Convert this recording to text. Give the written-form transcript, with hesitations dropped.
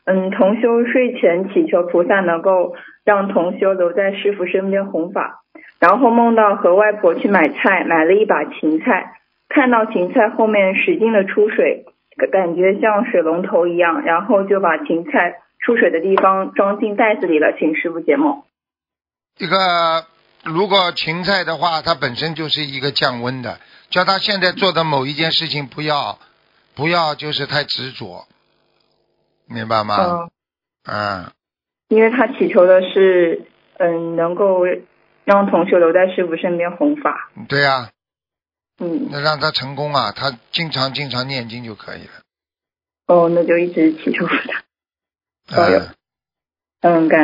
同修睡前祈求菩萨能够让同修留在师父身边弘法，然后梦到和外婆去买菜，买了一把芹菜，看到芹菜后面使劲的出水，感觉像水龙头一样，然后就把芹菜出水的地方装进袋子里了，请师父解梦。 这个如果芹菜的话，它本身就是一个降温的，叫他现在做的某一件事情不要就是太执着，明白吗？ 因为他祈求的是能够让同修留在师父身边弘法。 对呀。那让他成功啊，他经常念经就可以了。 那就一直祈求他。加油。感